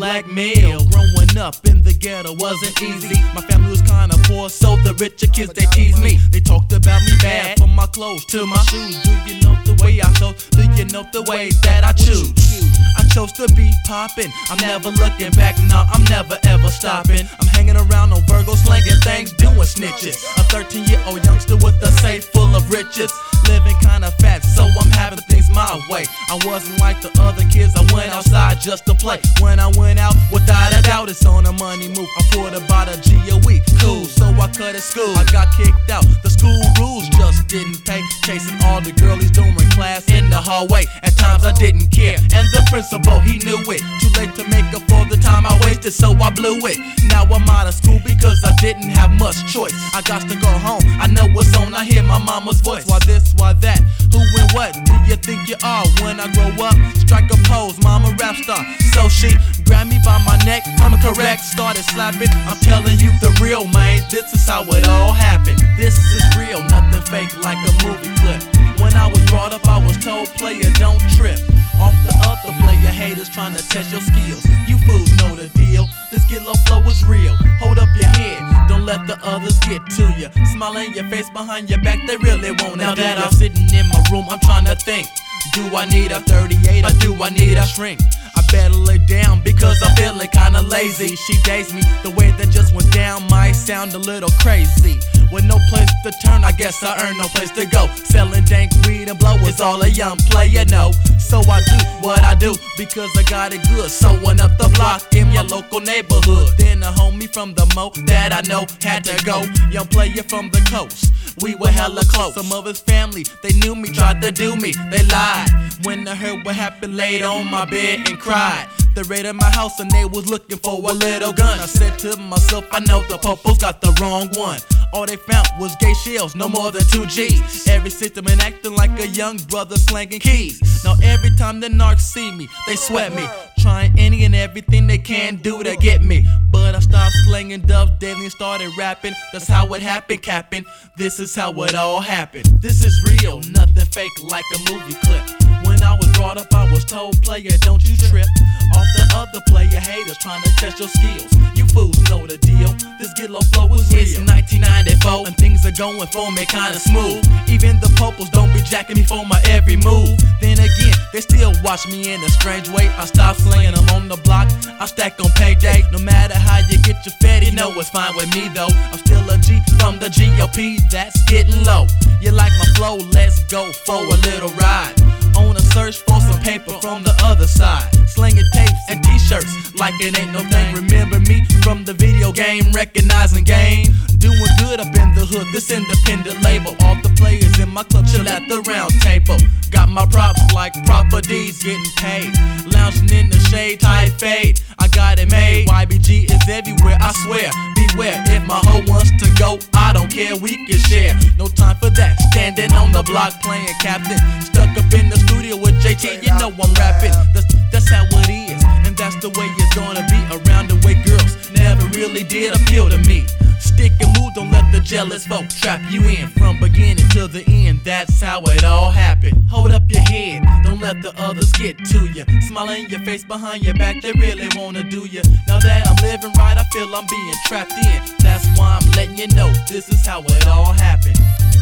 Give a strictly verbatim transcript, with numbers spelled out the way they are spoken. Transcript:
blackmail. Growing up in the ghetto wasn't easy. My family was kinda poor, so the richer kids they tease me. They talked about me bad, from my clothes to my shoes. Do you know the way I chose? Do you know the way that I choose? I chose to be poppin'. I'm never looking back, no, I'm never ever stopping. I'm hanging around on Virgo, slanging things, doing snitches. A thirteen year old youngster with a safe full of riches. Living kinda fat, so I'm having things my way. I wasn't like the other kids, I went outside just to play. When I went out, without a doubt, it's on a money move. I poured about a G O E, cool, so I cut at school. I got kicked out, the school rules just didn't pay. Chasing all the girlies during class in the hallway. At times I didn't care, and the principal, he knew it. Too late to make up for the time I wasted, so I blew it. Now I'm out of school because I didn't have much choice. I got to go home, I know what's on, I hear my mama's voice. Why this, why that, who and what do you think you are? When I grow up, strike a pose, mama rap star. So she grabbed me by my neck, I'm correct, started slapping. I'm telling you the real, man, this is how it all happened. This is real, nothing fake like a movie clip. When I was brought up, I was told, player, don't trip off the other player haters trying to test your skills. You fools know the deal, this get low flow is real. Hold up your head, don't let the others get to you. Smile in your face, behind your back, they really won't. Now that I'm sitting in my room, I'm trying to think. Do I need a thirty-eight or do I need a shrink? I better lay down because I'm feeling kinda lazy. She dates me, the way that just went down might sound a little crazy. With no place to turn, I guess I earn no place to go. Selling dank weed and blow is all a young player know. So I do what I do because I got it good. Sewing up the block in your local neighborhood. Then a homie from the mo that I know had to go. Young player from the coast, we were hella close. Some of his family, they knew me, tried to do me, they lied. When I heard what happened, laid on my bed and cried. They raided my house and they was looking for a little gun. I said to myself, I know the popos got the wrong one. All they found was gay shells, no more than two G's. Every system and acting like a young brother slanging keys. Now every time the narcs see me, they sweat me. Trying any and everything they can do to get me. But I stopped slanging dubs daily and started rapping. That's how it happened, capping. This is how it all happened. This is real, nothing fake like a movie clip. When I was brought up, I was told, player, don't you trip off the other player haters trying to test your skills. You fools know the deal, this get low flow is real. It's nineteen ninety-four and things are going for me kinda smooth. Even the popos don't be jacking me for my every move. Then again, they still watch me in a strange way. I stop slinging them on the block, I stack on payday. No matter how you get your fed, you know it's fine with me though. I'm still a G from the G O P, that's getting low. You like my flow, let's go for a little ride. On a search for some paper from the other side. Slinging tapes and t-shirts like it ain't no thing. Remember me from the video game, recognizing game. Doing good up in the hood, this independent label. All the players in my club chill at the round table. Got my props like properties getting paid. Lounging in the shade, tight fade, I got it made. Y B G is everywhere, I swear. Beware, if my hoe wants to go, I don't care, we can share. No time for that, standing on the block playing captain. Stuck up in the studio with J T, you know I'm rapping. That's, that's how it is, and that's the way it's gonna be. Around the way girls never really did appeal to me. Stick and move, don't let the jealous folk trap you in. From beginning to the end, that's how it all happened. Hold up your head, don't let the others get to you. Smile in your face, behind your back, they really wanna do you. Now that I'm living right, I feel I'm being trapped in. That's why I'm letting you know, this is how it all happened.